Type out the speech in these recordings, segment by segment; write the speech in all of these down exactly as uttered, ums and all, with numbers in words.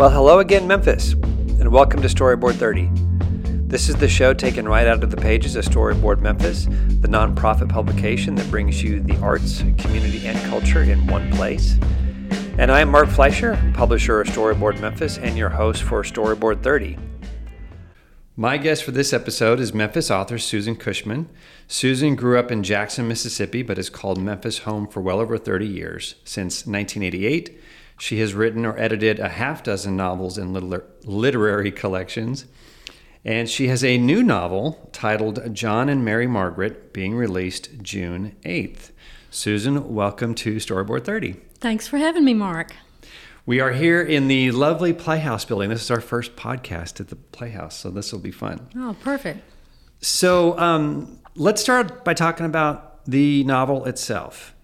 Well, hello again, Memphis, and welcome to Storyboard thirty. This is the show taken right out of the pages of Storyboard Memphis, the nonprofit publication that brings you the arts, community, and culture in one place. And I am Mark Fleischer, publisher of Storyboard Memphis, and your host for Storyboard thirty. My guest for this episode is Memphis author Susan Cushman. Susan grew up in Jackson, Mississippi, but has called Memphis home for well over thirty years. Since nineteen eighty-eight, she has written or edited a half dozen novels in liter- literary collections. And she has a new novel titled John and Mary Margaret, being released June eighth. Susan, welcome to Storyboard thirty. Thanks for having me, Mark. We are here in the lovely Playhouse building. This is our first podcast at the Playhouse, so this will be fun. Oh, perfect. So um, let's start by talking about the novel itself.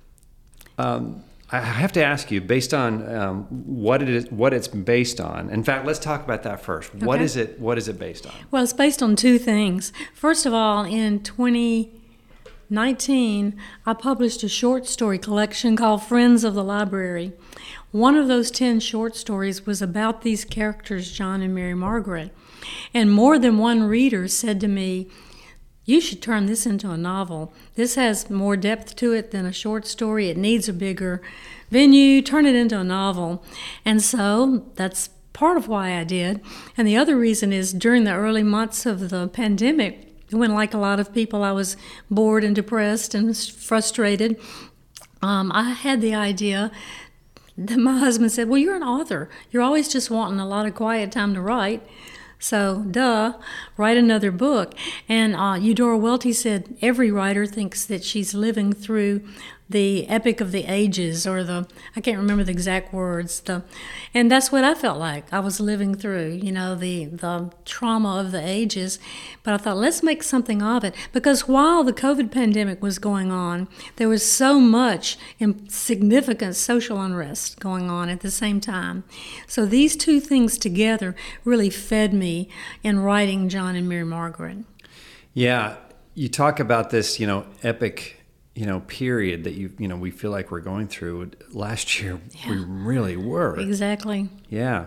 Um, I have to ask you, based on um, what it is, what it's based on. In fact, let's talk about that first. Okay. What is it? What is it based on? Well, it's based on two things. First of all, in twenty nineteen, I published a short story collection called Friends of the Library. One of those ten short stories was about these characters, John and Mary Margaret. And more than one reader said to me, you should turn this into a novel. This has more depth to it than a short story. It needs a bigger venue. Turn it into a novel. And so that's part of why I did. And the other reason is during the early months of the pandemic, when, like a lot of people, I was bored and depressed and frustrated, um, I had the idea that my husband said, well, you're an author. You're always just wanting a lot of quiet time to write. So, duh, write another book. And uh, Eudora Welty said every writer thinks that she's living through the epic of the ages, or the, I can't remember the exact words. The, and that's what I felt like. I was living through, you know, the, the trauma of the ages. But I thought, let's make something of it. Because while the COVID pandemic was going on, there was so much significant social unrest going on at the same time. So these two things together really fed me in writing John and Mary Margaret. Yeah, you talk about this, you know, epic you know, period that you, you know, we feel like we're going through. Last year, yeah. We really were. Exactly. Yeah.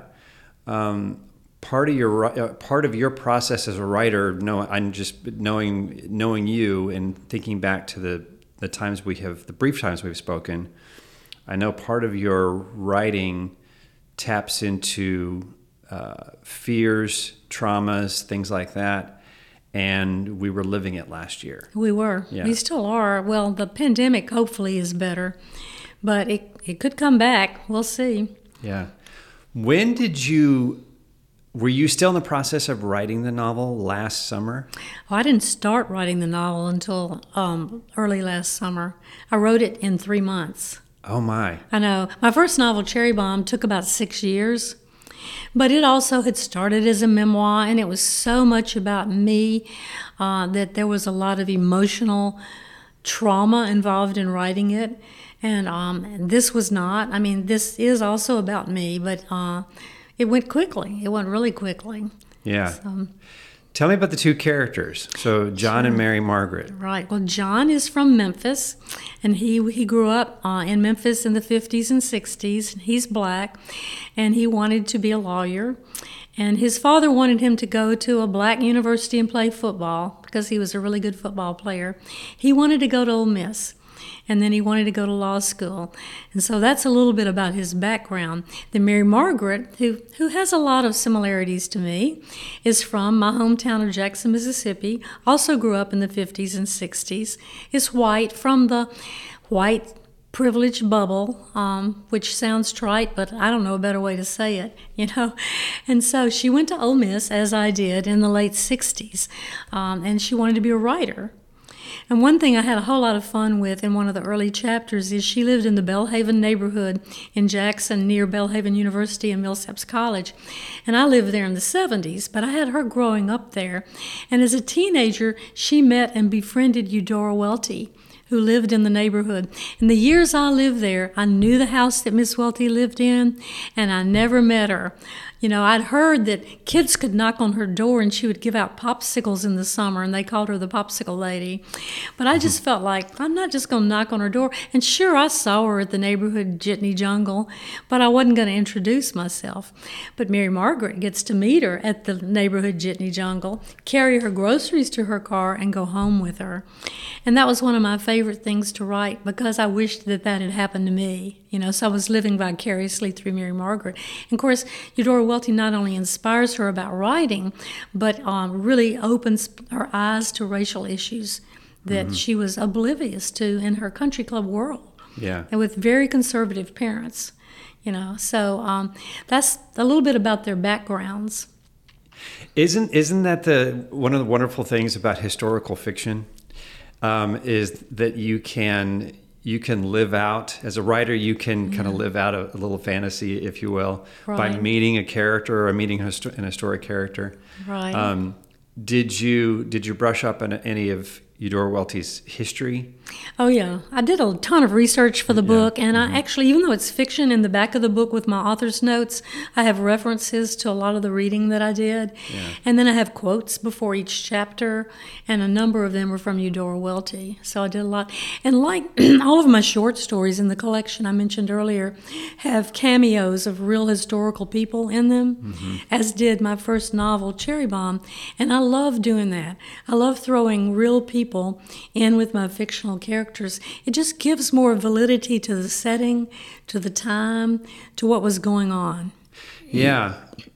Um, part of your uh, part of your process as a writer, no, I'm just knowing knowing you and thinking back to the the times we have, the brief times we've spoken. I know part of your writing taps into uh, fears, traumas, things like that. And we were living it last year. We were. Yeah. We still are. Well, the pandemic hopefully is better, but it, it could come back. We'll see. Yeah. When did you, were you still in the process of writing the novel last summer? Well, I didn't start writing the novel until um, early last summer. I wrote it in three months. Oh, my. I know. My first novel, Cherry Bomb, took about six years. But it also had started as a memoir, and it was so much about me uh, that there was a lot of emotional trauma involved in writing it. And um, this was not. I mean, this is also about me, but uh, it went quickly. It went really quickly. Yeah. So, tell me about the two characters. So John sure. and Mary Margaret. Right. Well, John is from Memphis, and he he grew up uh, in Memphis in the fifties and sixties. He's black, and he wanted to be a lawyer. And his father wanted him to go to a black university and play football because he was a really good football player. He wanted to go to Ole Miss. And then he wanted to go to law school. And so that's a little bit about his background. Then Mary Margaret, who, who has a lot of similarities to me, is from my hometown of Jackson, Mississippi, also grew up in the fifties and sixties, is white, from the white privileged bubble, um, which sounds trite, but I don't know a better way to say it, you know. And so she went to Ole Miss, as I did, in the late sixties, um, and she wanted to be a writer. And one thing I had a whole lot of fun with in one of the early chapters is she lived in the Belhaven neighborhood in Jackson near Belhaven University and Millsaps College. And I lived there in the seventies, but I had her growing up there. And as a teenager, she met and befriended Eudora Welty, who lived in the neighborhood. In the years I lived there, I knew the house that Miss Welty lived in, and I never met her. You know, I'd heard that kids could knock on her door and she would give out popsicles in the summer, and they called her the popsicle lady. But I just felt like, I'm not just going to knock on her door. And sure, I saw her at the neighborhood jitney jungle, but I wasn't going to introduce myself. But Mary Margaret gets to meet her at the neighborhood jitney jungle, carry her groceries to her car, and go home with her. And that was one of my favorite things to write, because I wished that that had happened to me. You know, so I was living vicariously through Mary Margaret. And of course, Eudora Welty not only inspires her about writing, but um, really opens her eyes to racial issues that mm-hmm. she was oblivious to in her country club world. Yeah. And with very conservative parents, you know. So um, that's a little bit about their backgrounds. Isn't isn't that the one of the wonderful things about historical fiction? Um, is that you can you can live out, as a writer, you can yeah. kind of live out a, a little fantasy, if you will, right. by meeting a character or meeting a, an historic character. Right. Um, did you did you brush up on any of Eudora Welty's history? Oh, yeah. I did a ton of research for the yeah. book, and mm-hmm. I actually, even though it's fiction, in the back of the book with my author's notes, I have references to a lot of the reading that I did. Yeah. And then I have quotes before each chapter, and a number of them were from Eudora Welty. So I did a lot. And like all of my short stories in the collection I mentioned earlier have cameos of real historical people in them, mm-hmm. as did my first novel, Cherry Bomb. And I love doing that. I love throwing real people in with my fictional characters. It just gives more validity to the setting, to the time, to what was going on. Yeah.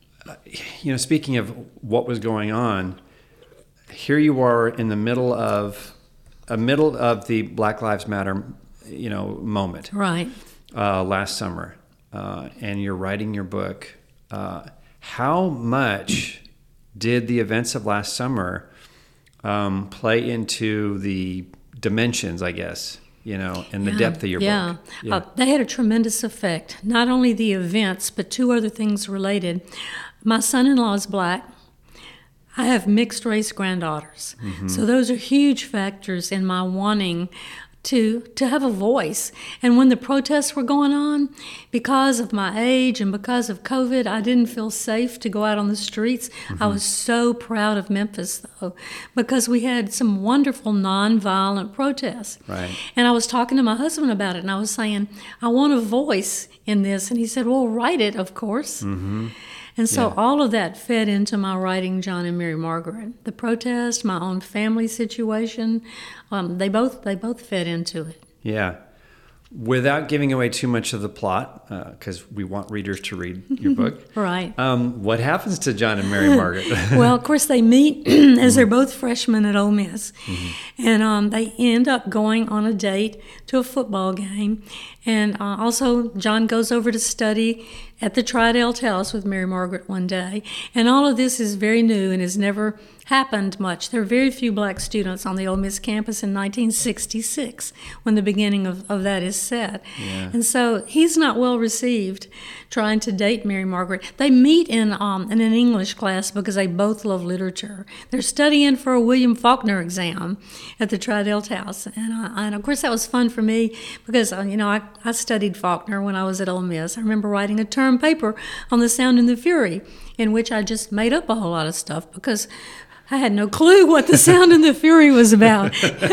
You know, speaking of what was going on, here you are in the middle of a middle of the Black Lives Matter, you know, moment. Right. Uh, last summer, uh, and you're writing your book. Uh, how much did the events of last summer um, play into the dimensions, I guess, you know, and the yeah, depth of your yeah. book? Yeah, uh, they had a tremendous effect. Not only the events, but two other things related. My son-in-law is black. I have mixed-race granddaughters. Mm-hmm. So those are huge factors in my wanting to to have a voice. And when the protests were going on, because of my age and because of COVID, I didn't feel safe to go out on the streets. Mm-hmm. I was so proud of Memphis, though, because we had some wonderful nonviolent protests. Right. And I was talking to my husband about it, and I was saying, I want a voice in this. And he said, well, write it, of course. Mm-hmm. And so yeah. all of that fed into my writing John and Mary Margaret. The protest, my own family situation, um, they both they both fed into it. Yeah. Without giving away too much of the plot, because uh, we want readers to read your book. Right. Um, what happens to John and Mary Margaret? Well, of course, they meet as they're both freshmen at Ole Miss. Mm-hmm. And um, they end up going on a date to a football game. And uh, also, John goes over to study at the Tri-Delt House with Mary Margaret one day. And all of this is very new and has never happened much. There are very few black students on the Ole Miss campus in nineteen sixty-six when the beginning of, of that is set. Yeah. And so he's not well received trying to date Mary Margaret. They meet in, um, in an English class because they both love literature. They're studying for a William Faulkner exam at the Tri-Delt House. And, uh, and of course that was fun for me because, uh, you know, I, I studied Faulkner when I was at Ole Miss. I remember writing a term paper on The Sound and the Fury in which I just made up a whole lot of stuff because I had no clue what The Sound and the Fury was about.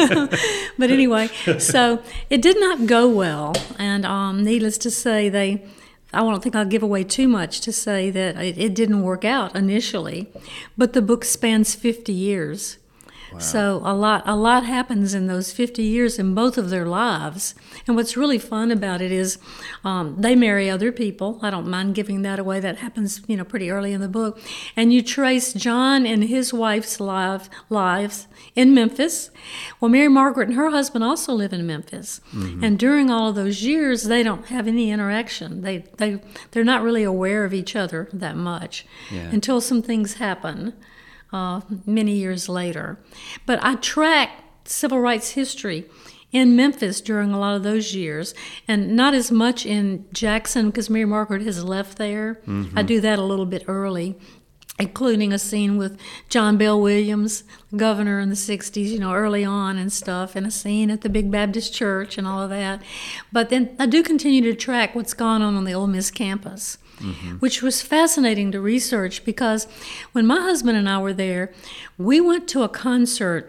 But anyway, so it did not go well. And um, needless to say, they, I don't think I'll give away too much to say that it, it didn't work out initially. But the book spans fifty years. Wow. So a lot a lot happens in those fifty years in both of their lives. And what's really fun about it is um, they marry other people. I don't mind giving that away. That happens, you know, pretty early in the book. And you trace John and his wife's life, lives in Memphis. Well, Mary Margaret and her husband also live in Memphis. Mm-hmm. And during all of those years, they don't have any interaction. They, they, they're not really aware of each other that much yeah. until some things happen. Uh, many years later. But I tracked civil rights history in Memphis during a lot of those years, and not as much in Jackson because Mary Margaret has left there. Mm-hmm. I do that a little bit early. including a scene with John Bell Williams, governor in the sixties, you know, early on and stuff, and a scene at the Big Baptist Church and all of that. But then I do continue to track what's gone on on the Ole Miss campus, mm-hmm. which was fascinating to research because when my husband and I were there, we went to a concert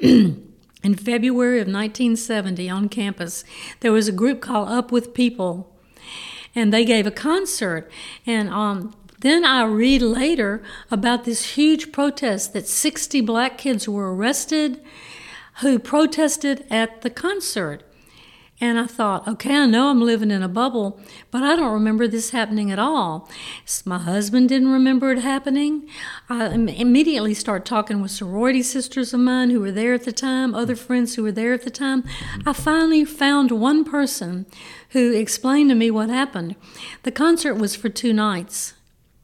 in February of nineteen seventy on campus. There was a group called Up With People, and they gave a concert, and um, then I read later about this huge protest that sixty black kids were arrested who protested at the concert. And I thought, okay, I know I'm living in a bubble, but I don't remember this happening at all. My husband didn't remember it happening. I immediately started talking with sorority sisters of mine who were there at the time, other friends who were there at the time. I finally found one person who explained to me what happened. The concert was for two nights.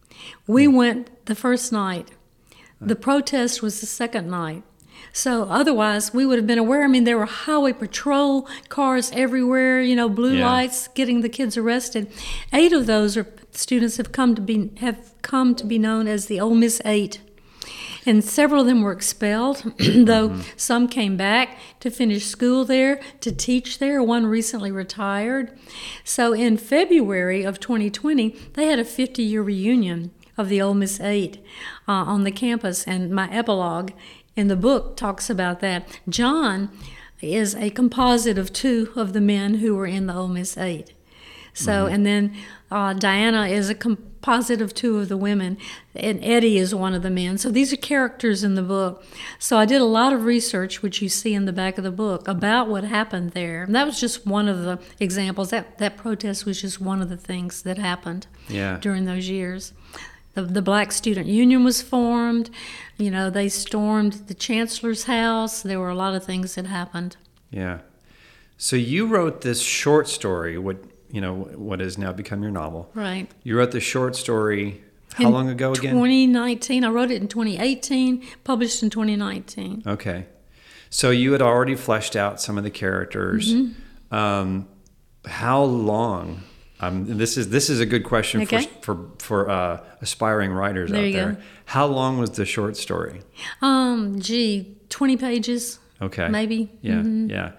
We went the first night. The protest was the second night. So otherwise, we would have been aware. I mean, there were highway patrol cars everywhere, you know, blue yeah. lights getting the kids arrested. Eight of those are, students have come to be have come to be known as the Ole Miss Eight. And several of them were expelled, though mm-hmm. some came back to finish school there, to teach there. One recently retired. So in February of twenty twenty, they had a fifty-year reunion of the Ole Miss Eight uh, on the campus, and my epilogue in the book talks about that. John is a composite of two of the men who were in the Ole Miss Eight. So, mm-hmm. and then uh, Diana is a composite of two of the women, and Eddie is one of the men. So these are characters in the book. So I did a lot of research, which you see in the back of the book, about what happened there. And that was just one of the examples. That, that protest was just one of the things that happened yeah. during those years. The, the Black Student Union was formed. You know, they stormed the chancellor's house. There were a lot of things that happened. Yeah. So you wrote this short story, what you know, what has now become your novel. Right. You wrote the short story how in long ago again? twenty nineteen. I wrote it in twenty eighteen, published in twenty nineteen. Okay. So you had already fleshed out some of the characters. Mm-hmm. Um, how long? Um, this is this is a good question okay. for for for uh, aspiring writers there out you there. Go. How long was the short story? Um, gee, twenty pages. Okay. Maybe. Yeah, mm-hmm. yeah.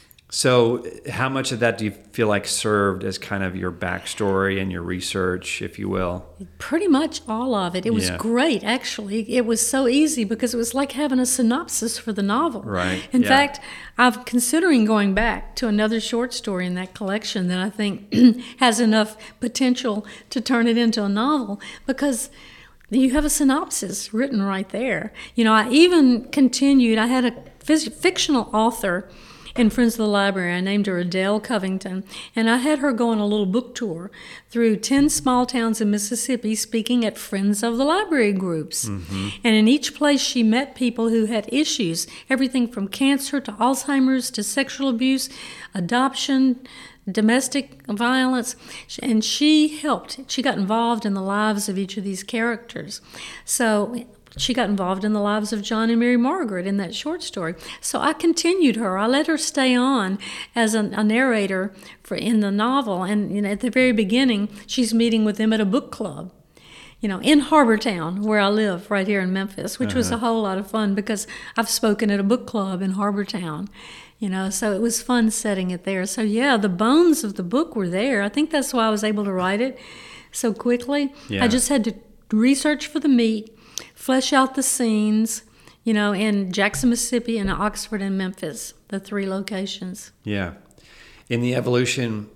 So how much of that do you feel like served as kind of your backstory and your research, if you will? Pretty much all of it. It was yeah. great, actually. It was so easy because it was like having a synopsis for the novel. Right. In yeah. fact, I'm considering going back to another short story in that collection that I think has enough potential to turn it into a novel because you have a synopsis written right there. You know, I even continued, I had a fictional author in Friends of the Library. I named her Adele Covington, and I had her go on a little book tour through ten small towns in Mississippi speaking at Friends of the Library groups. Mm-hmm. And in each place she met people who had issues, everything from cancer to Alzheimer's to sexual abuse, adoption, domestic violence, and she helped. She got involved in the lives of each of these characters. So she got involved in the lives of John and Mary Margaret in that short story. So I continued her. I let her stay on as a, a narrator for in the novel. And you know, at the very beginning, she's meeting with them at a book club, you know, in Harbortown, where I live, right here in Memphis, which uh-huh. was a whole lot of fun because I've spoken at a book club in Harbortown. You know, so it was fun setting it there. So yeah, the bones of the book were there. I think that's why I was able to write it so quickly. Yeah. I just had to research for the meat, flesh out the scenes, you know, in Jackson, Mississippi, and Oxford and Memphis, the three locations. Yeah. In the evolution,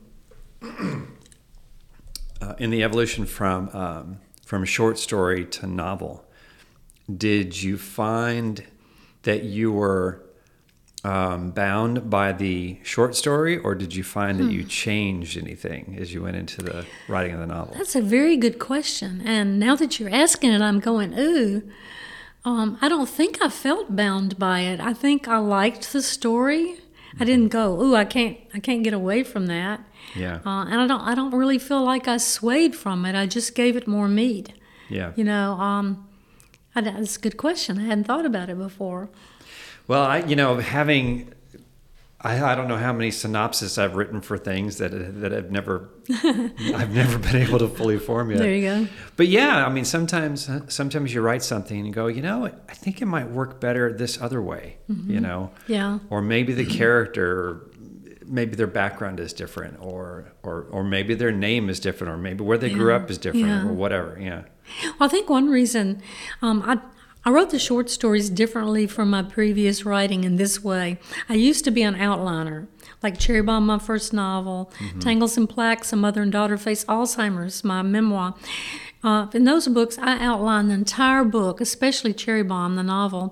uh, in the evolution from um, from short story to novel, did you find that you were um, bound by the short story, or did you find hmm. that you changed anything as you went into the writing of the novel? That's a very good question. And now that you're asking it, I'm going, ooh, um, I don't think I felt bound by it. I think I liked the story. I didn't go, ooh, I can't, I can't get away from that. Yeah. Uh, and I don't, I don't really feel like I swayed from it. I just gave it more meat. Yeah. You know, um, I, that's a good question. I hadn't thought about it before. Well, I, you know, having I, I don't know how many synopses I've written for things that that I've never I've never been able to fully form yet. There you go. But yeah, I mean, sometimes sometimes you write something and you go, you know, I think it might work better this other way. Mm-hmm. You know, yeah, or maybe the character, maybe their background is different, or or or maybe their name is different, or maybe where they yeah. grew up is different, yeah. or whatever. Yeah. Well, I think one reason um, I. I wrote the short stories differently from my previous writing in this way. I used to be an outliner, like Cherry Bomb, my first novel, mm-hmm. Tangles and Plaques, A Mother and Daughter Face Alzheimer's, my memoir. Uh, in those books, I outlined the entire book, especially Cherry Bomb, the novel,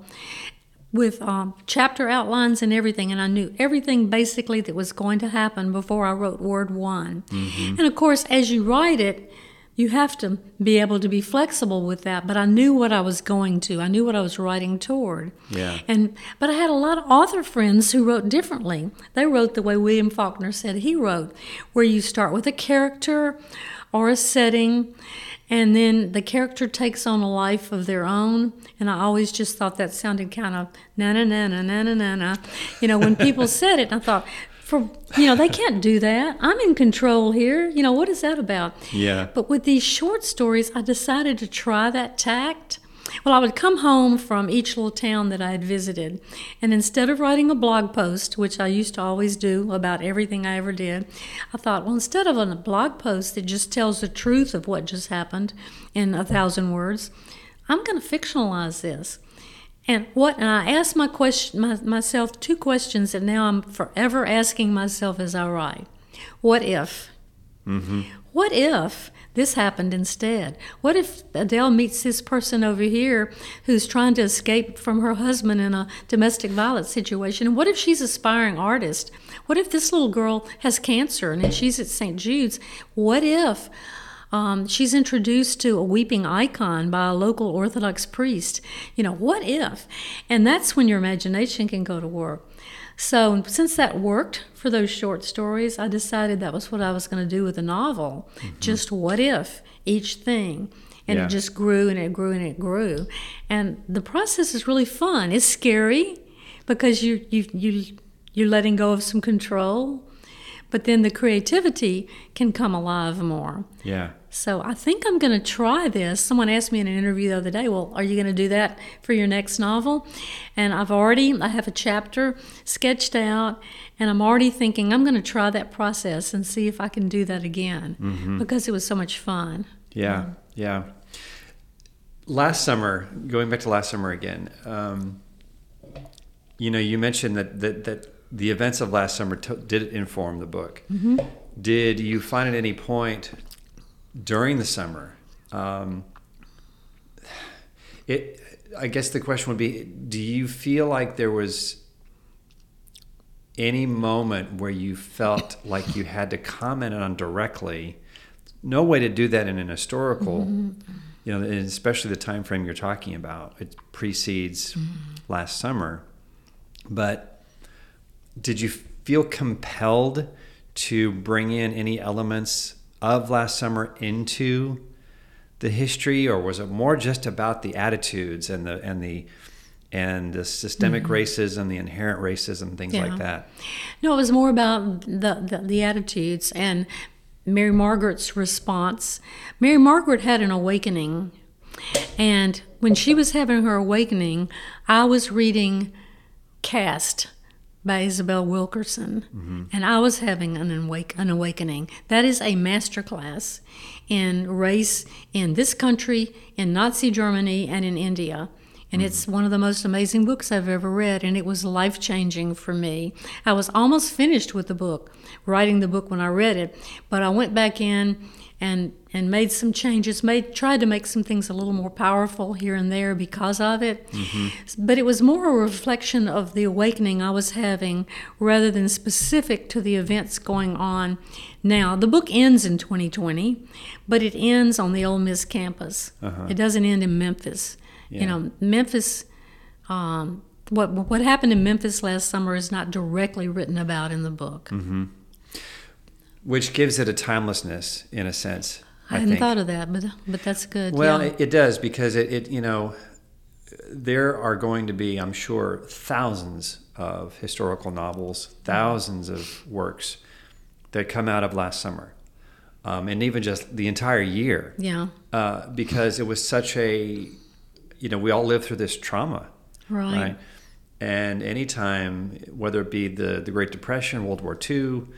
with um, chapter outlines and everything, and I knew everything basically that was going to happen before I wrote word one. Mm-hmm. And of course, as you write it, you have to be able to be flexible with that, but I knew what I was going to. I knew what I was writing toward. Yeah. And but I had a lot of author friends who wrote differently. They wrote the way William Faulkner said he wrote, where you start with a character or a setting, and then the character takes on a life of their own. And I always just thought that sounded kind of na-na-na-na-na-na-na. You know, when people said it, I thought, For, you know, they can't do that. I'm in control here. You know, what is that about? Yeah. But with these short stories, I decided to try that tact. Well, I would come home from each little town that I had visited, and instead of writing a blog post, which I used to always do about everything I ever did, I thought, well, instead of a blog post that just tells the truth of what just happened in a thousand words, I'm going to fictionalize this. And what? And I asked my question, my, myself two questions that now I'm forever asking myself as I write. What if? Mm-hmm. What if this happened instead? What if Adele meets this person over here who's trying to escape from her husband in a domestic violence situation? And what if she's an aspiring artist? What if this little girl has cancer and she's at Saint Jude's? What if Um, she's introduced to a weeping icon by a local Orthodox priest? You know, what if? And that's when your imagination can go to work. So since that worked for those short stories, I decided that was what I was going to do with a novel. Mm-hmm. Just what if each thing. And yeah. It just grew and it grew and it grew. And the process is really fun. It's scary because you, you, you, you're letting go of some control. But then the creativity can come alive more. Yeah. So I think I'm going to try this. Someone asked me in an interview the other day, well, are you going to do that for your next novel? And I've already, I have a chapter sketched out, and I'm already thinking I'm going to try that process and see if I can do that again, mm-hmm. because it was so much fun. Yeah, um, yeah. Last summer, going back to last summer again, um, you know, you mentioned that that, that the events of last summer t- did inform the book. Mm-hmm. Did you find at any point during the summer, um, it, I guess the question would be, do you feel like there was any moment where you felt like you had to comment on directly? No way to do that in an historical, mm-hmm. you know, and especially the time frame you're talking about. It precedes mm-hmm. last summer. But did you feel compelled to bring in any elements of last summer into the history, or was it more just about the attitudes and the and the and the systemic mm-hmm. racism, the inherent racism, things yeah. like that? No, it was more about the, the the attitudes and Mary Margaret's response. Mary Margaret had an awakening, and when she was having her awakening, I was reading Caste by Isabel Wilkerson, mm-hmm. and I was having an, awake, an awakening. That is a masterclass in race in this country, in Nazi Germany, and in India. And mm-hmm. it's one of the most amazing books I've ever read, and it was life-changing for me. I was almost finished with the book, writing the book when I read it, but I went back in and and made some changes, made tried to make some things a little more powerful here and there because of it. Mm-hmm. But it was more a reflection of the awakening I was having rather than specific to the events going on now. The book ends in twenty twenty, but it ends on the Ole Miss campus. Uh-huh. It doesn't end in Memphis. Yeah. You know, Memphis, um, what what happened in Memphis last summer is not directly written about in the book. Mm-hmm. Which gives it a timelessness, in a sense. I, I hadn't think. thought of that, but but that's good. Well, yeah. it, it does, because it, it, you know, there are going to be, I'm sure, thousands of historical novels, thousands of works that come out of last summer, um, and even just the entire year. Yeah. Uh, because it was such a, you know, we all lived through this trauma. Right. Right. And anytime, whether it be the, the Great Depression, World War Two,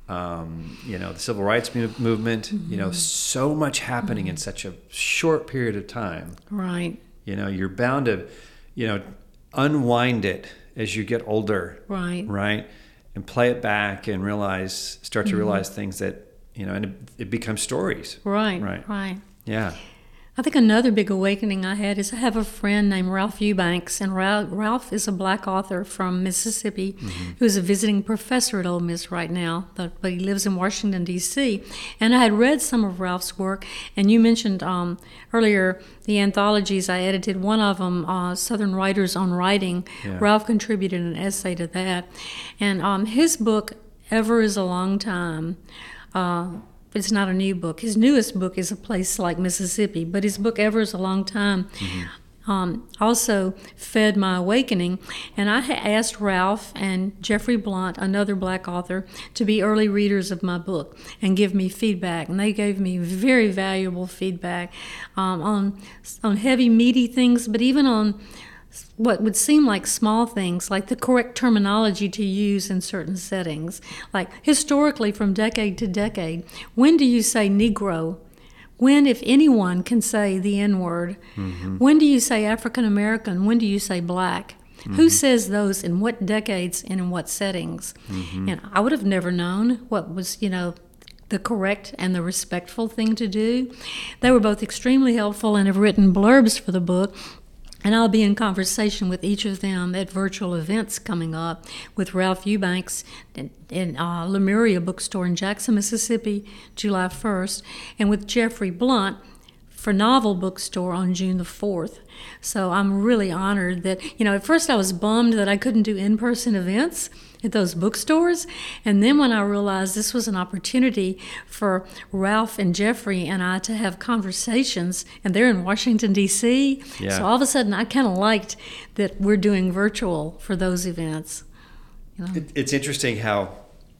um, you know, the Civil Rights mu- movement, mm-hmm. you know, so much happening mm-hmm. in such a short period of time. Right. You know, you're bound to, you know, unwind it as you get older. Right. Right. And play it back and realize, start to mm-hmm. realize things that, you know, and it, it becomes stories. Right. Right. Right. Yeah. I think another big awakening I had is I have a friend named Ralph Eubanks, and Ralph is a black author from Mississippi mm-hmm. who's a visiting professor at Ole Miss right now, but, but he lives in Washington, D C And I had read some of Ralph's work, and you mentioned um, earlier the anthologies I edited. One of them, uh, Southern Writers on Writing, yeah. Ralph contributed an essay to that. And um, his book, Ever is a Long Time, uh, it's not a new book. His newest book is A Place Like Mississippi, but his book Ever is a Long Time mm-hmm. um, also fed my awakening. And I had asked Ralph and Jeffrey Blunt, another black author, to be early readers of my book and give me feedback. And they gave me very valuable feedback um, on on heavy, meaty things, but even on what would seem like small things, like the correct terminology to use in certain settings. Like historically, from decade to decade, when do you say Negro? When, if anyone, can say the N-word? Mm-hmm. When do you say African American? When do you say black? Mm-hmm. Who says those in what decades and in what settings? Mm-hmm. And I would have never known what was, you know, the correct and the respectful thing to do. They were both extremely helpful and have written blurbs for the book. And I'll be in conversation with each of them at virtual events coming up, with Ralph Eubanks in, in uh, Lemuria Bookstore in Jackson, Mississippi, July first, and with Jeffrey Blunt for Novel Bookstore on June the fourth. So I'm really honored that, you know, at first I was bummed that I couldn't do in-person events at those bookstores. And then when I realized this was an opportunity for Ralph and Jeffrey and I to have conversations, and they're in Washington, D C Yeah. So all of a sudden I kind of liked that we're doing virtual for those events. You know? it, it's interesting how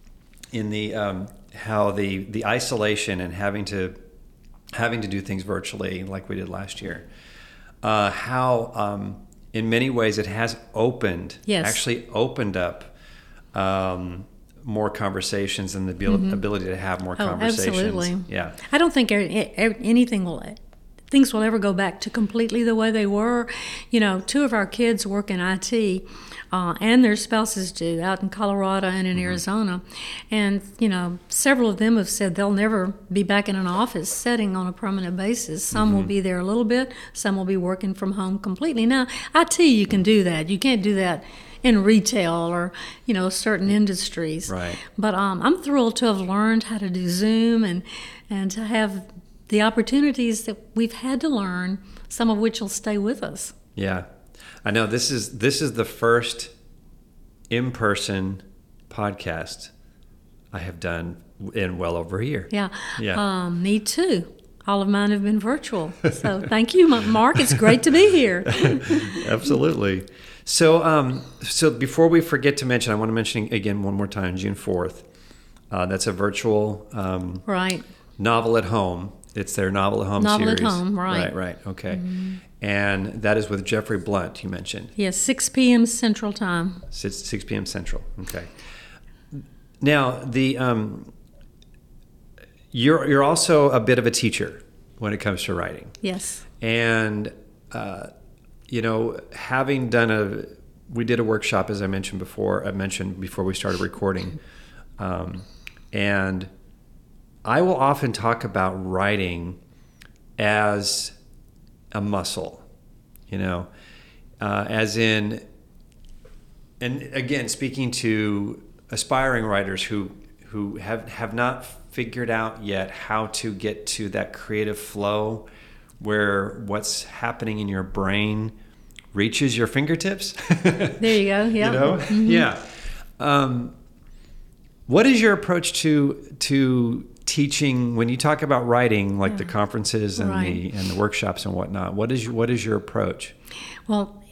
in the um, how the, the isolation and having to having to do things virtually like we did last year, uh, how um, in many ways it has opened, yes. actually opened up Um, more conversations and the mm-hmm. ability to have more oh, conversations. Absolutely. Yeah. I don't think anything will, things will ever go back to completely the way they were. You know, two of our kids work in I T, uh, and their spouses do, out in Colorado and in mm-hmm. Arizona. And, you know, several of them have said they'll never be back in an office setting on a permanent basis. Some mm-hmm. will be there a little bit, some will be working from home completely. Now, I T, you can do that. You can't do that in retail or, you know, certain industries. Right. But um, I'm thrilled to have learned how to do Zoom and, and to have the opportunities that we've had to learn, some of which will stay with us. Yeah. I know this is this is the first in-person podcast I have done in well over a year. Yeah. Yeah. Um, me too. All of mine have been virtual. So thank you, Mark. It's great to be here. Absolutely. So, um, so before we forget to mention, I want to mention again one more time, June fourth. Uh, that's a virtual um, right novel at home. It's their novel at home novel series. Novel at home, right. Right, right. Okay. Mm-hmm. And that is with Jeffrey Blunt, you mentioned. Yes, six p.m. Central Time. six, six p.m. Central. Okay. Now, the um, you're you're also a bit of a teacher when it comes to writing. Yes. And uh, you know, having done a, we did a workshop, as I mentioned before, I mentioned before we started recording. Um, and I will often talk about writing as a muscle, you know, uh, as in, and again, speaking to aspiring writers who, who have, have not figured out yet how to get to that creative flow where what's happening in your brain reaches your fingertips. There you go. Yeah. You know? Mm-hmm. Yeah. Um, what is your approach to to teaching when you talk about writing, like yeah. the conferences and right. the and the workshops and whatnot? What is what is your approach? Well,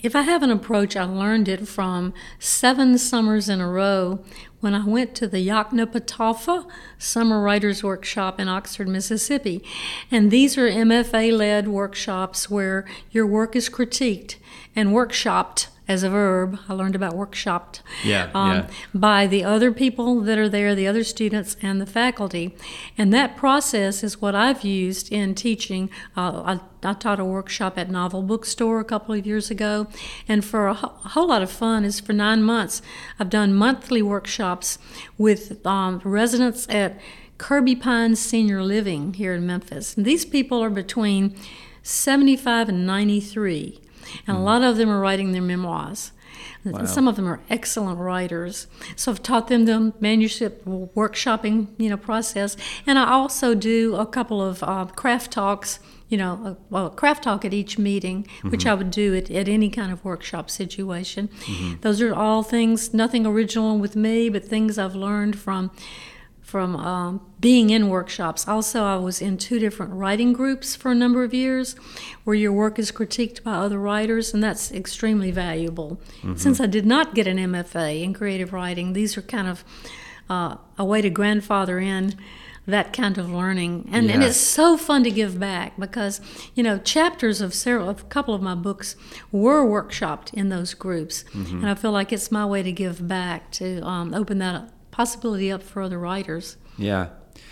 if I have an approach, I learned it from seven summers in a row when I went to the Yoknapatawpha Summer Writers Workshop in Oxford, Mississippi. And these are M F A-led workshops where your work is critiqued and workshopped as a verb. I learned about workshopped yeah, um, yeah. by the other people that are there, the other students and the faculty. And that process is what I've used in teaching. Uh, I, I taught a workshop at Novel Bookstore a couple of years ago. And for a, ho- a whole lot of fun is for nine months, I've done monthly workshops with um, residents at Kirby Pines Senior Living here in Memphis. And these people are between seventy-five and ninety-three. And a lot of them are writing their memoirs. Wow. Some of them are excellent writers. So I've taught them the manuscript workshopping, you know, process. And I also do a couple of uh, craft talks, you know, a, well, a craft talk at each meeting, mm-hmm. which I would do at, at any kind of workshop situation. Mm-hmm. Those are all things, nothing original with me, but things I've learned from from um, being in workshops. Also, I was in two different writing groups for a number of years where your work is critiqued by other writers, and that's extremely valuable. Mm-hmm. Since I did not get an M F A in creative writing, these are kind of uh, a way to grandfather in that kind of learning. And, yeah. and it's so fun to give back because, you know, chapters of several, of a couple of my books were workshopped in those groups. Mm-hmm. And I feel like it's my way to give back, to um, open that up. Possibility up for other writers. Yeah.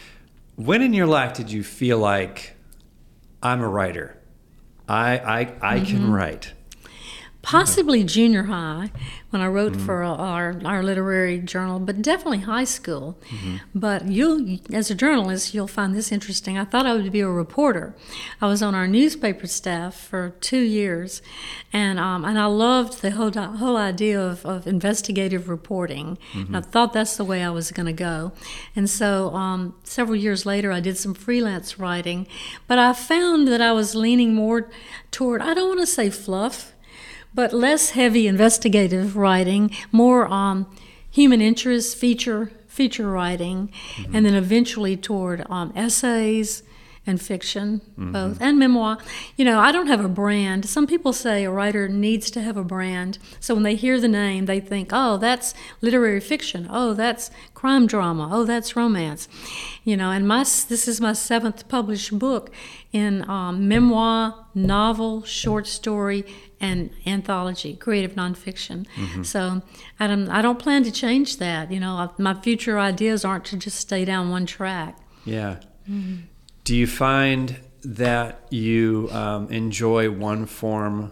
When in your life did you feel like, I'm a writer? I I, I mm-hmm. can write. Possibly junior high, when I wrote mm-hmm. for our our literary journal, but definitely high school. Mm-hmm. But you, as a journalist, you'll find this interesting. I thought I would be a reporter. I was on our newspaper staff for two years, and um, and I loved the whole whole idea of, of investigative reporting. Mm-hmm. And I thought that's the way I was going to go. And so um, several years later, I did some freelance writing, but I found that I was leaning more toward, I don't want to say fluff, but less heavy investigative writing, more um, human interest, feature feature writing, mm-hmm. and then eventually toward um, essays and fiction, mm-hmm. both, and memoir. You know, I don't have a brand. Some people say a writer needs to have a brand. So when they hear the name, they think, oh, that's literary fiction. Oh, that's crime drama. Oh, that's romance. You know, and my this is my seventh published book in um, memoir, novel, short story, and anthology, creative nonfiction. Mm-hmm. So I don't, I don't plan to change that. You know, my future ideas aren't to just stay down one track. Yeah. Mm-hmm. Do you find that you um, enjoy one form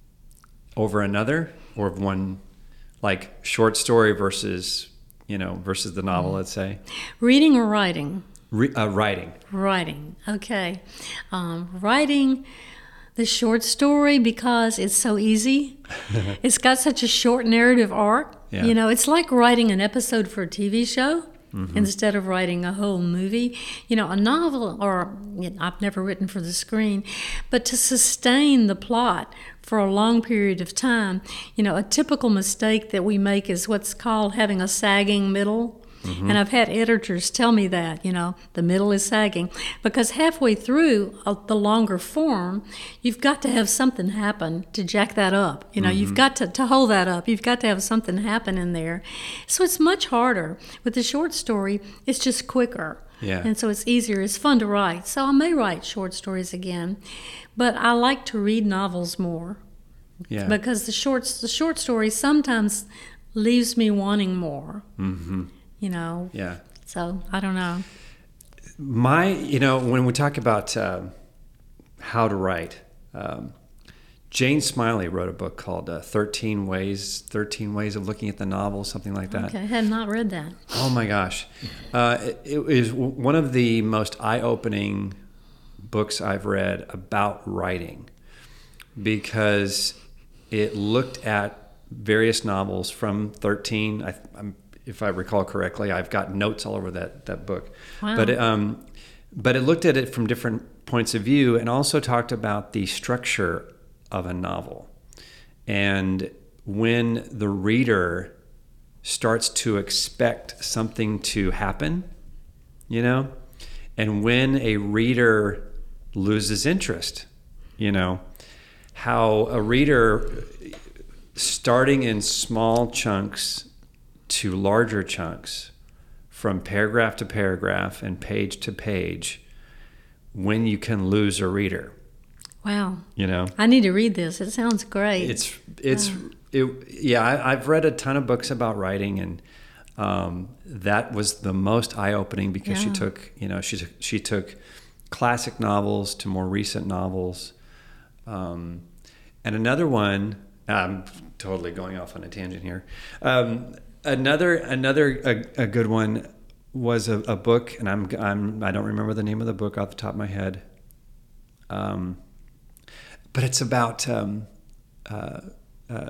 over another, or one, like short story versus, you know, versus the novel, mm-hmm. let's say? Reading or writing? Re- uh, writing. Writing, okay. Um, writing the short story because it's so easy. It's got such a short narrative arc. Yeah. You know, it's like writing an episode for a T V show. Mm-hmm. Instead of writing a whole movie. You know, a novel, or you know, I've never written for the screen, but to sustain the plot for a long period of time, you know, a typical mistake that we make is what's called having a sagging middle. Mm-hmm. And I've had editors tell me that, you know, the middle is sagging. Because halfway through uh, the longer form, you've got to have something happen to jack that up. You know, mm-hmm. you've got to, to hold that up. You've got to have something happen in there. So it's much harder. With the short story, it's just quicker. Yeah. And so it's easier. It's fun to write. So I may write short stories again. But I like to read novels more. Yeah. Because the short, the short story sometimes leaves me wanting more. Mm-hmm. You know, yeah. So I don't know. My, you know, when we talk about uh, how to write, um, Jane Smiley wrote a book called uh, thirteen Ways, thirteen Ways of Looking at the Novel, something like that. Okay, I have not read that. Oh my gosh. Uh, it, it is one of the most eye-opening books I've read about writing, because it looked at various novels from thirteen, I, I'm if I recall correctly. I've got notes all over that, that book. Wow. But, um, but it looked at it from different points of view, and also talked about the structure of a novel. And when the reader starts to expect something to happen, you know, and when a reader loses interest, you know, how a reader starting in small chunks to larger chunks, from paragraph to paragraph and page to page, when you can lose a reader. Wow. You know, I need to read this. It sounds great. it's it's Wow. it, yeah. I, I've read a ton of books about writing, and um, that was the most eye opening because she Yeah. took you know she she took classic novels to more recent novels, um, and another one. I'm totally going off on a tangent here. Um, another another a, a good one was a, a book, and I'm I'm I don't remember the name of the book off the top of my head. Um, but it's about um, uh, uh,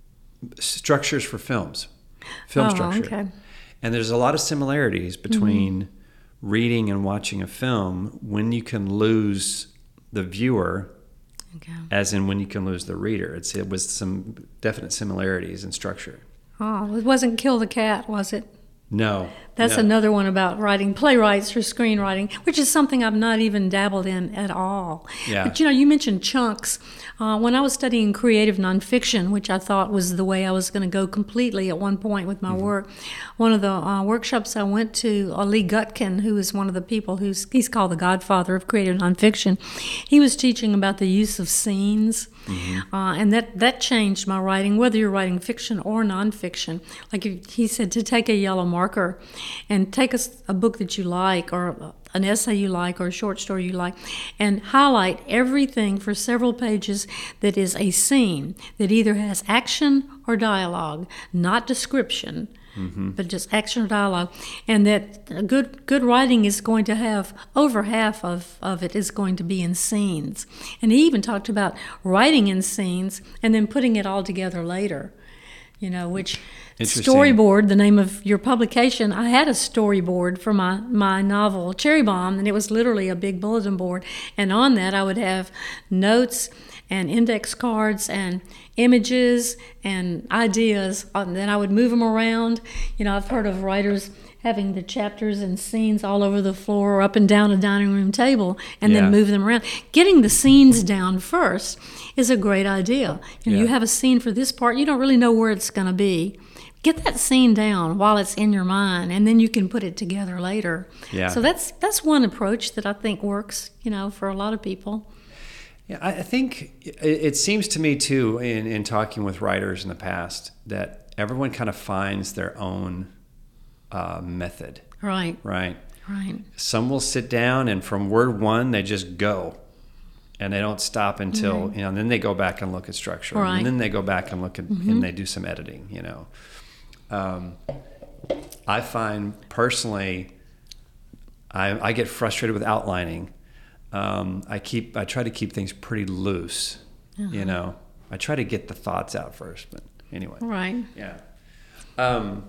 structures for films, film Oh, structure, okay. and there's a lot of similarities between mm-hmm. reading and watching a film when you can lose the viewer. Okay. As in when you can lose the reader. It's, it was some definite similarities in structure. Oh, it wasn't Kill the Cat, was it? No. That's no. another one about writing playwrights for screenwriting, which is something I've not even dabbled in at all. Yeah. But, you know, you mentioned chunks. Uh, when I was studying creative nonfiction, which I thought was the way I was going to go completely at one point with my mm-hmm. work, one of the uh, workshops I went to, uh, Lee Gutkin, who is one of the people who's he's called the godfather of creative nonfiction, he was teaching about the use of scenes. Mm-hmm. Uh, and that, that changed my writing, whether you're writing fiction or nonfiction. Like he said, to take a yellow marker and take a, a book that you like, or an essay you like, or a short story you like, and highlight everything for several pages that is a scene that either has action or dialogue, not description. Mm-hmm. But just action or dialogue, and that good good writing is going to have over half of, of it is going to be in scenes. And he even talked about writing in scenes and then putting it all together later. You know, which storyboard, the name of your publication, I had a storyboard for my, my novel Cherry Bomb, and it was literally a big bulletin board. And on that I would have notes and index cards and images and ideas, and then I would move them around. You know, I've heard of writers having the chapters and scenes all over the floor or up and down a dining room table, and yeah. then move them around. Getting the scenes down first is a great idea. You know, yeah. you have a scene for this part, you don't really know where it's going to be. Get that scene down while it's in your mind, and then you can put it together later. Yeah. So that's that's one approach that I think works, you know, for a lot of people. Yeah, I think it seems to me, too, in, in talking with writers in the past, that everyone kind of finds their own uh, method. Right. Right. Right. Some will sit down, and from word one, they just go. And they don't stop until, right. you know, and then they go back and look at structure. Right. And then they go back and look at, mm-hmm. and they do some editing, you know. Um, I find, personally, I, I get frustrated with outlining. Um, I keep. I try to keep things pretty loose. Uh-huh. You know, I try to get the thoughts out first. But anyway, right? Yeah. Um,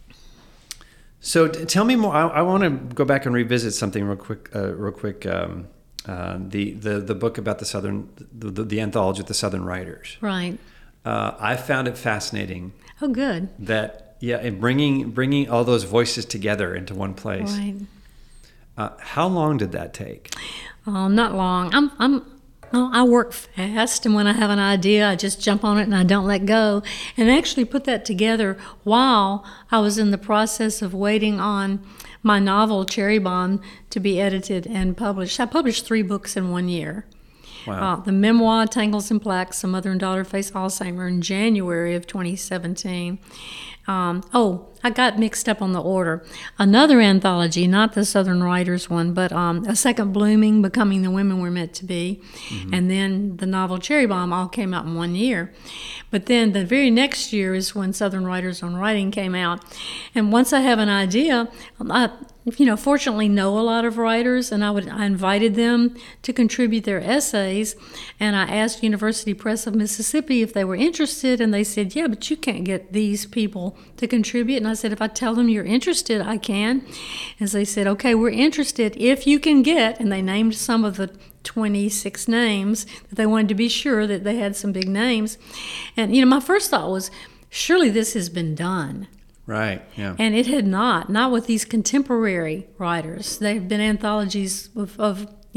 so t- tell me more. I, I want to go back and revisit something real quick. Uh, real quick. Um, uh, the the the book about the Southern, the, the, the anthology of the Southern writers. Right. Uh, I found it fascinating. Oh, good. That yeah, and bringing bringing all those voices together into one place. Right. Uh, how long did that take? Oh, not long. I'm, I'm, well, I work fast, and when I have an idea, I just jump on it and I don't let go. And I actually put that together while I was in the process of waiting on my novel, Cherry Bomb, to be edited and published. I published three books in one year. Wow. Uh, the memoir, Tangles and Plaques, A Mother and Daughter Face Alzheimer, in January of twenty seventeen. Um, oh, I got mixed up on the order. Another anthology, not the Southern Writers one, but um, A Second Blooming, Becoming the Women We're Meant to Be, mm-hmm. and then the novel Cherry Bomb all came out in one year. But then the very next year is when Southern Writers on Writing came out. And once I have an idea, I, you know, fortunately know a lot of writers, and I would I invited them to contribute their essays, and I asked University Press of Mississippi if they were interested, and they said, yeah, but you can't get these people to contribute. And I said, if I tell them you're interested, I can. And so they said, okay, we're interested if you can get, and they named some of the twenty-six names that they wanted to be sure that they had some big names. And, you know, my first thought was, surely this has been done. Right, yeah. And it had not, not with these contemporary writers. There have been anthologies of, of,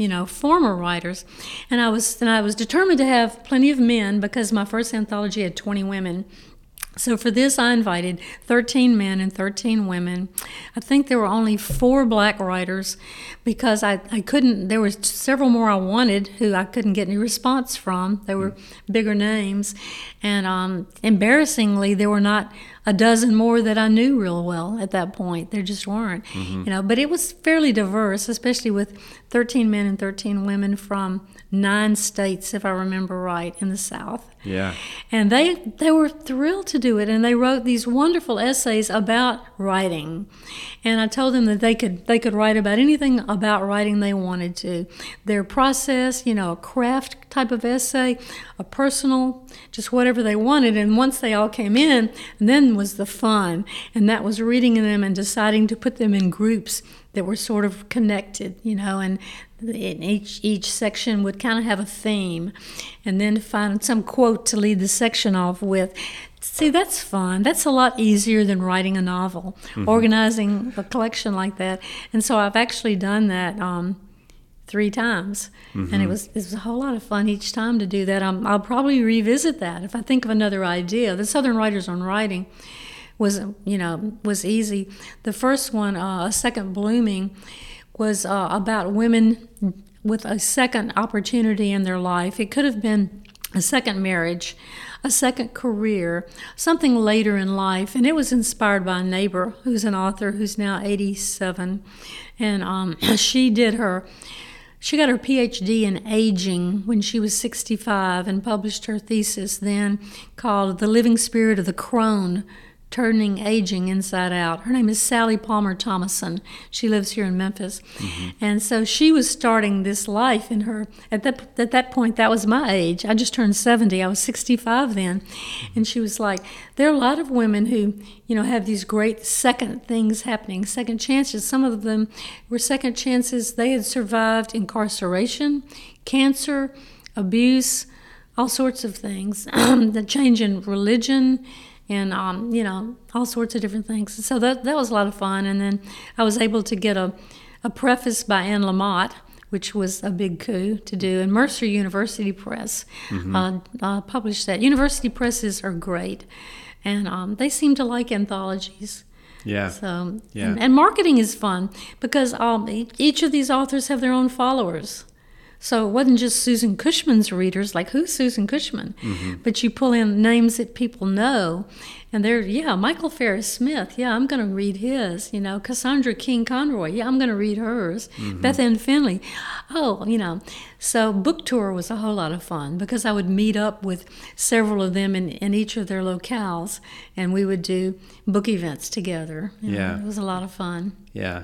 you know, former writers. And I was and I was determined to have plenty of men because my first anthology had twenty women. So for this, I invited thirteen men and thirteen women. I think there were only four black writers because I, I couldn't, there were several more I wanted who I couldn't get any response from. They were bigger names. And um, embarrassingly, there were not a dozen more that I knew real well at that point. There just weren't. Mm-hmm. You know, but it was fairly diverse, especially with thirteen men and thirteen women from nine states, if I remember right, in the South. Yeah. And they they were thrilled to do it, and they wrote these wonderful essays about writing. And I told them that they could they could write about anything about writing they wanted to. Their process, you know, a craft type of essay, a personal, just whatever they wanted. And once they all came in, then was the fun. And that was reading them and deciding to put them in groups that were sort of connected, you know, and in each each section would kind of have a theme, and then find some quote to lead the section off with. See, that's fun. That's a lot easier than writing a novel, mm-hmm. organizing a collection like that. And so I've actually done that um, three times, mm-hmm. and it was it was a whole lot of fun each time to do that. I'm, I'll probably revisit that if I think of another idea. The Southern Writers on Writing was, you know, was easy. The first one, uh, A Second Blooming, was uh, about women with a second opportunity in their life. It could have been a second marriage, a second career, something later in life. And it was inspired by a neighbor who's an author who's now eighty-seven. And um, she did her, she got her P H D in aging when she was sixty-five and published her thesis then called The Living Spirit of the Crone, Turning Aging Inside Out. Her name is Sally Palmer Thomason. She lives here in Memphis. Mm-hmm. And so she was starting this life in her, at that at that point, that was my age. I just turned seventy. I was sixty-five then. And she was like, there are a lot of women who, you know, have these great second things happening, second chances. Some of them were second chances. They had survived incarceration, cancer, abuse, all sorts of things. The change in religion, and, um, you know, all sorts of different things. So that that was a lot of fun. And then I was able to get a, a preface by Anne Lamott, which was a big coup to do. And Mercer University Press mm-hmm. uh, uh, published that. University presses are great. And um, they seem to like anthologies. Yeah. So, yeah. And, and marketing is fun because um, each of these authors have their own followers. So it wasn't just Susan Cushman's readers, like, who's Susan Cushman? Mm-hmm. But you pull in names that people know, and they're, yeah, Michael Ferris Smith, yeah, I'm going to read his. You know, Cassandra King Conroy, yeah, I'm going to read hers. Mm-hmm. Beth Ann Finley, oh, you know. So book tour was a whole lot of fun because I would meet up with several of them in, in each of their locales, and we would do book events together. You yeah. know, it was a lot of fun. Yeah.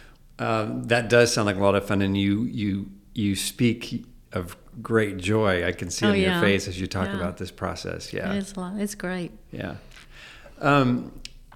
Um, that does sound like a lot of fun, and you you... You speak of great joy. I can see oh, on yeah. your face as you talk yeah. about this process. Yeah, it is a lot. It's great. Yeah. Um,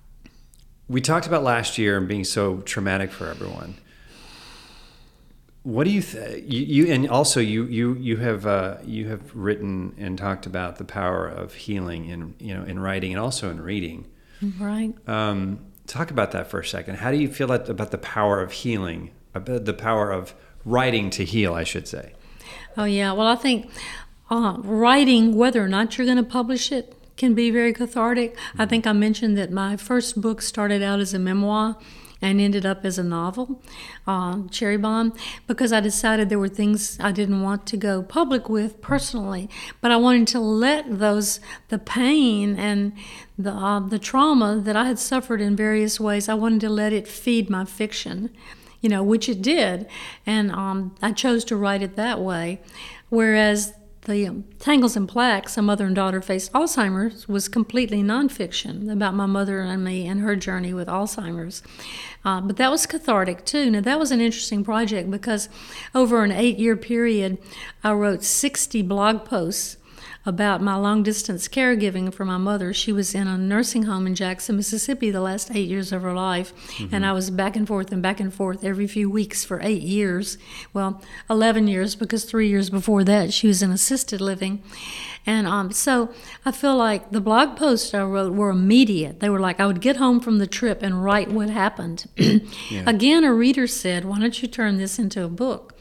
we talked about last year and being so traumatic for everyone. What do you think? You, you and also you you you have uh, you have written and talked about the power of healing in you know in writing and also in reading. Right. Um, talk about that for a second. How do you feel that, about the power of healing? About the power of writing to heal, I should say. Oh, yeah. Well, I think uh, writing, whether or not you're going to publish it, can be very cathartic. Mm-hmm. I think I mentioned that my first book started out as a memoir and ended up as a novel, uh, Cherry Bomb, because I decided there were things I didn't want to go public with personally, but I wanted to let those, the pain and the uh, the trauma that I had suffered in various ways, I wanted to let it feed my fiction. You know, which it did, and um, I chose to write it that way. Whereas the um, Tangles and Plaques, A Mother and Daughter Faced Alzheimer's, was completely nonfiction about my mother and me and her journey with Alzheimer's. Uh, but that was cathartic, too. Now, that was an interesting project because over an eight-year period, I wrote sixty blog posts about my long-distance caregiving for my mother. She was in a nursing home in Jackson, Mississippi the last eight years of her life, mm-hmm. and I was back and forth and back and forth every few weeks for eight years. Well, eleven years, because three years before that she was in assisted living. And um, so I feel like the blog posts I wrote were immediate. They were like I would get home from the trip and write what happened. yeah. Again, a reader said, why don't you turn this into a book?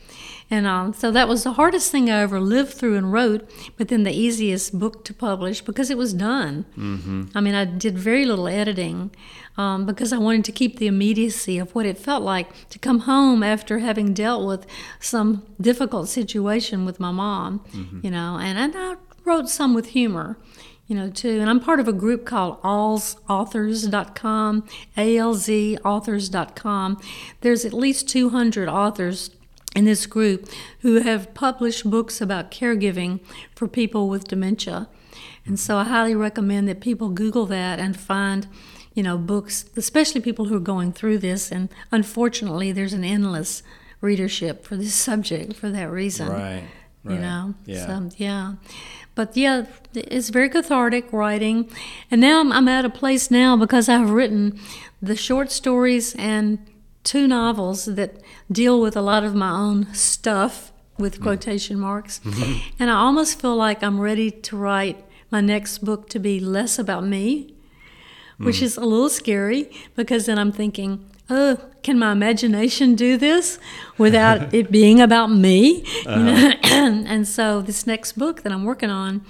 And um, so that was the hardest thing I ever lived through and wrote, but then the easiest book to publish because it was done. Mm-hmm. I mean, I did very little editing um, because I wanted to keep the immediacy of what it felt like to come home after having dealt with some difficult situation with my mom, mm-hmm. you know, and, and I wrote some with humor. You know, too. And I'm part of a group called alz authors dot com, A L Z authors dot com. There's at least two hundred authors in this group who have published books about caregiving for people with dementia. And so I highly recommend that people Google that and find, you know, books, especially people who are going through this. And unfortunately, there's an endless readership for this subject for that reason. Right. Right. You know, yeah. So, yeah. But yeah, it's very cathartic writing. And now I'm, I'm at a place now because I've written the short stories and two novels that deal with a lot of my own stuff with quotation marks. Mm-hmm. And I almost feel like I'm ready to write my next book to be less about me, which mm. is a little scary because then I'm thinking, oh, can my imagination do this without it being about me? Uh-huh. You know? And so this next book that I'm working on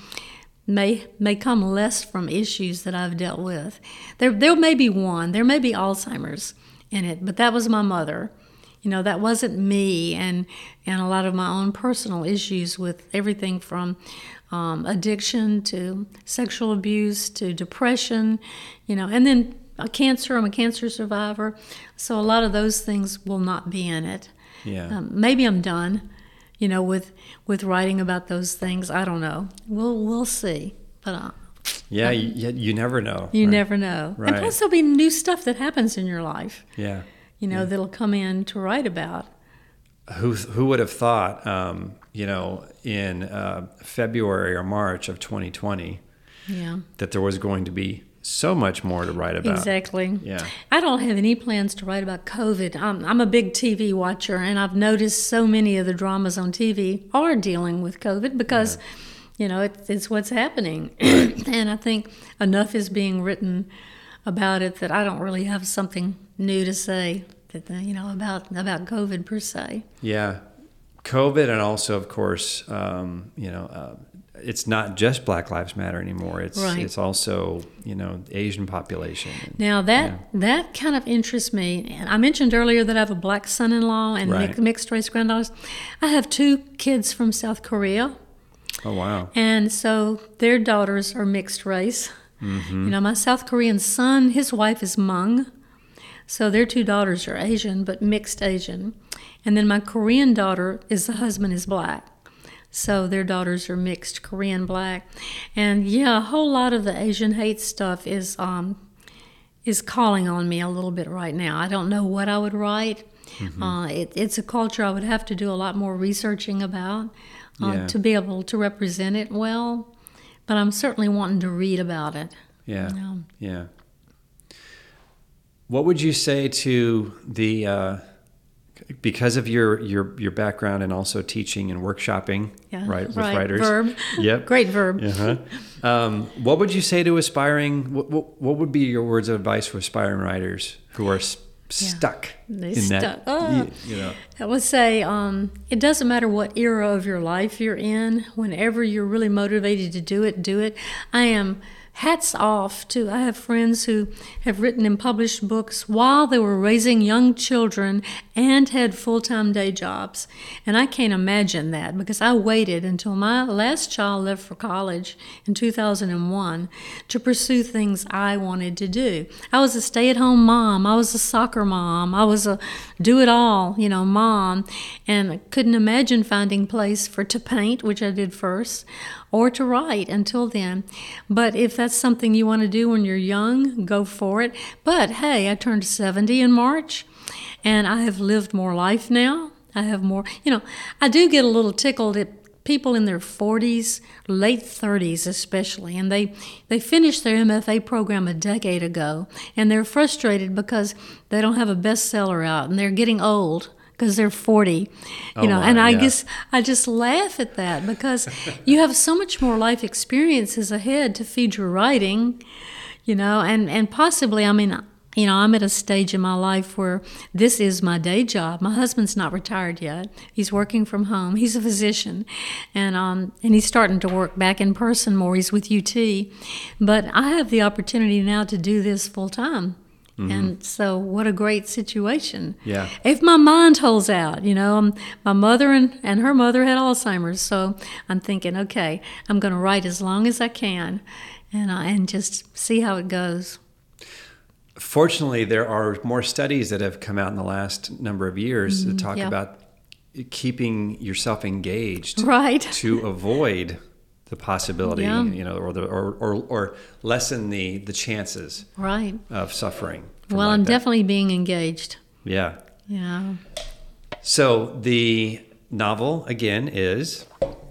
may may come less from issues that I've dealt with. There there may be one, there may be Alzheimer's in it, but that was my mother. You know, that wasn't me, and and a lot of my own personal issues with everything from um, addiction to sexual abuse to depression, you know, and then a cancer. I'm a cancer survivor, so a lot of those things will not be in it. Yeah. Um, maybe I'm done, you know, with with writing about those things. I don't know. We'll we'll see. But uh, yeah, um, you, you never know. You right? never know. Right. And plus, there'll be new stuff that happens in your life. Yeah. You know, yeah. that'll come in to write about. Who who would have thought? Um, you know, in uh, February or March of twenty twenty, yeah, that there was going to be so much more to write about. Exactly. Yeah. I don't have any plans to write about COVID. I'm, I'm a big T V watcher, and I've noticed so many of the dramas on T V are dealing with COVID because, yeah. you know, it, it's what's happening. And I think enough is being written about it that I don't really have something new to say, that you know, about about COVID per se. Yeah. COVID, and also, of course, um, you know, uh, it's not just Black Lives Matter anymore. It's right. it's also, you know, Asian population. Now that yeah. that kind of interests me. And I mentioned earlier that I have a black son-in-law and right. mixed race granddaughters. I have two kids from South Korea. Oh wow! And so their daughters are mixed race. Mm-hmm. You know, my South Korean son, his wife is Hmong, so their two daughters are Asian, but mixed Asian. And then my Korean daughter is the husband is black. So their daughters are mixed Korean black. And yeah, a whole lot of the Asian hate stuff is um, is calling on me a little bit right now. I don't know what I would write. Mm-hmm. Uh, it, it's a culture I would have to do a lot more researching about uh, yeah. to be able to represent it well. But I'm certainly wanting to read about it. Yeah, you know? yeah. What would you say to the... Uh, because of your, your your background and also teaching and workshopping, yeah, right, with right. writers. Verb. Yep. Great verb. Uh-huh. Um, what would you say to aspiring, what, what, what would be your words of advice for aspiring writers who are s- Yeah. stuck They in stuck. that, Oh. you, you know? I would say um, it doesn't matter what era of your life you're in. Whenever you're really motivated to do it, do it. I am hats off to, I have friends who have written and published books while they were raising young children and had full-time day jobs. And I can't imagine that because I waited until my last child left for college in two thousand one to pursue things I wanted to do. I was a stay-at-home mom. I was a soccer mom. I was a do-it-all, you know, mom. And I couldn't imagine finding place for to paint, which I did first, or to write until then. But if that's something you want to do when you're young, go for it. But hey, I turned seventy in March, and I have lived more life now. I have more, you know, I do get a little tickled at people in their forties, late thirties especially, and they, they finished their M F A program a decade ago, and they're frustrated because they don't have a bestseller out, and they're getting old because they're forty, you oh know, my, and I yeah. guess I just laugh at that because you have so much more life experiences ahead to feed your writing, you know, and, and possibly, I mean, You know, I'm at a stage in my life where this is my day job. My husband's not retired yet. He's working from home. He's a physician, and um, and he's starting to work back in person more. He's with U T. But I have the opportunity now to do this full time. Mm-hmm. And so what a great situation. Yeah. If my mind holds out, you know, um, my mother and, and her mother had Alzheimer's. So I'm thinking, okay, I'm going to write as long as I can and, uh, and just see how it goes. Fortunately, there are more studies that have come out in the last number of years Mm-hmm. that talk yeah. about keeping yourself engaged, right, to avoid the possibility, yeah. you know, or the or, or or lessen the the chances, right, of suffering. Well, like I'm that. definitely being engaged. Yeah. Yeah. So the novel again is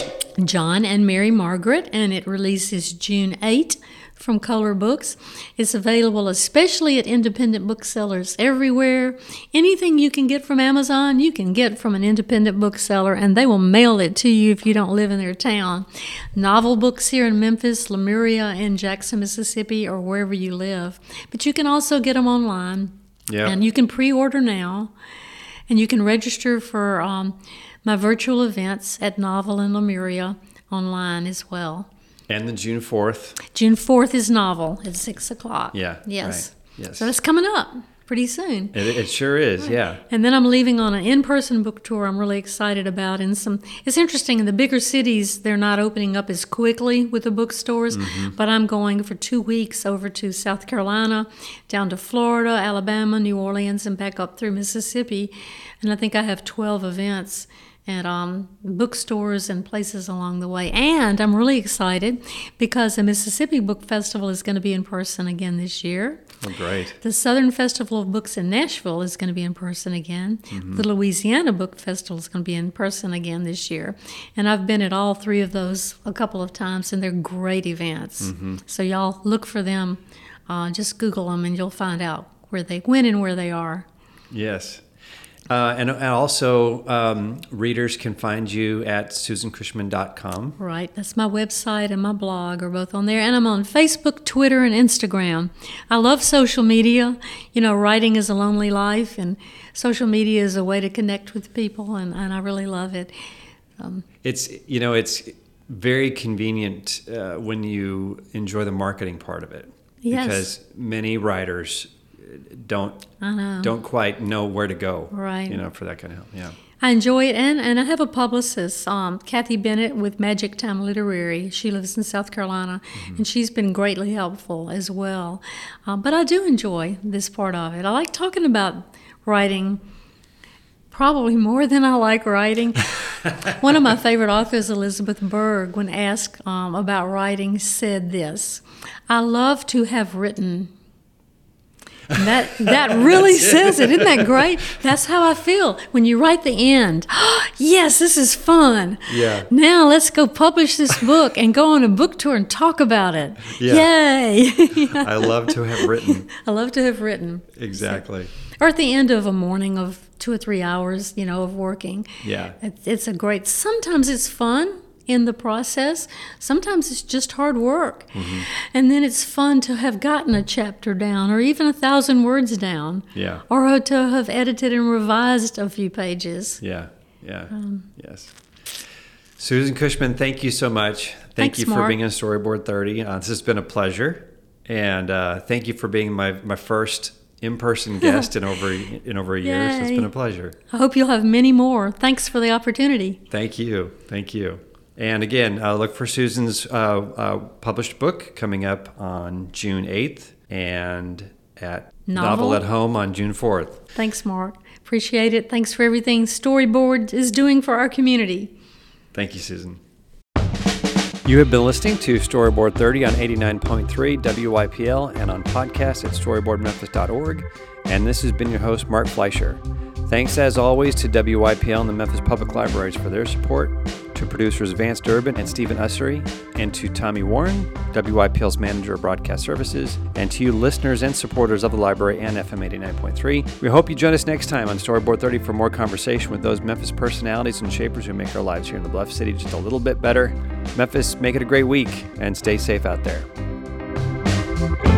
John and Mary Margaret, and it releases June eighth from Kohler Books. It's available especially at independent booksellers everywhere. Anything you can get from Amazon, you can get from an independent bookseller, and they will mail it to you if you don't live in their town. Novel books here in Memphis, Lemuria, and Jackson, Mississippi, or wherever you live. But you can also get them online. Yeah. And you can pre-order now, and you can register for um, my virtual events at Novel and Lemuria online as well. And the June fourth. June fourth is Novel at six o'clock. Yeah. Yes. Right. Yes. So that's coming up pretty soon. It, it sure is. Yeah. And then I'm leaving on an in-person book tour I'm really excited about. And some, it's interesting, in the bigger cities, they're not opening up as quickly with the bookstores, mm-hmm. but I'm going for two weeks over to South Carolina, down to Florida, Alabama, New Orleans, and back up through Mississippi. And I think I have twelve events at um, bookstores and places along the way. And I'm really excited because the Mississippi Book Festival is going to be in person again this year. Oh, great. The Southern Festival of Books in Nashville is going to be in person again. Mm-hmm. The Louisiana Book Festival is going to be in person again this year. And I've been at all three of those a couple of times, and they're great events. Mm-hmm. So y'all look for them. Uh, just Google them, and you'll find out where they when and where they are. Yes. Uh, and, and also, um, readers can find you at susan cushman dot com. Right. That's my website and my blog are both on there. And I'm on Facebook, Twitter, and Instagram. I love social media. You know, writing is a lonely life, and social media is a way to connect with people, and, and I really love it. Um, it's, you know, it's very convenient uh, when you enjoy the marketing part of it. Yes. Because many writers don't I know. don't quite know where to go, right? You know, for that kind of help. Yeah, I enjoy it, and, and I have a publicist, um, Kathy Bennett with Magic Time Literary. She lives in South Carolina, mm-hmm. and she's been greatly helpful as well. Um, but I do enjoy this part of it. I like talking about writing probably more than I like writing. One of my favorite authors, Elizabeth Berg, when asked um, about writing, said this: "I love to have written." And that that really says it. Isn't that great? That's how I feel when you write the end. Yes, this is fun. Yeah. Now let's go publish this book and go on a book tour and talk about it. Yeah. Yay! I love to have written. I love to have written. Exactly. So, or at the end of a morning of two or three hours, you know, of working. Yeah. It's, it's a great. Sometimes it's fun in the process. Sometimes it's just hard work. Mm-hmm. And then it's fun to have gotten a chapter down or even a thousand words down. Yeah. Or to have edited and revised a few pages. Yeah. Yeah. Um, yes. Susan Cushman, thank you so much. Thank Thanks, you for Mark. being on Storyboard thirty. Uh, this has been a pleasure. And uh, thank you for being my, my first in-person guest in over in over a year. So it's been a pleasure. I hope you'll have many more. Thanks for the opportunity. Thank you. Thank you. And again, uh, look for Susan's uh, uh, published book coming up on June eighth and at Novel. Novel at Home on June fourth. Thanks, Mark. Appreciate it. Thanks for everything Storyboard is doing for our community. Thank you, Susan. You have been listening to Storyboard thirty on eighty-nine point three W Y P L and on podcast at storyboard memphis dot org. And this has been your host, Mark Fleischer. Thanks, as always, to W Y P L and the Memphis Public Libraries for their support, to producers Vance Durbin and Stephen Ussery, and to Tommy Warren, W Y P L's Manager of Broadcast Services, and to you listeners and supporters of the library and F M eighty-nine point three. We hope you join us next time on Storyboard thirty for more conversation with those Memphis personalities and shapers who make our lives here in the Bluff City just a little bit better. Memphis, make it a great week, and stay safe out there.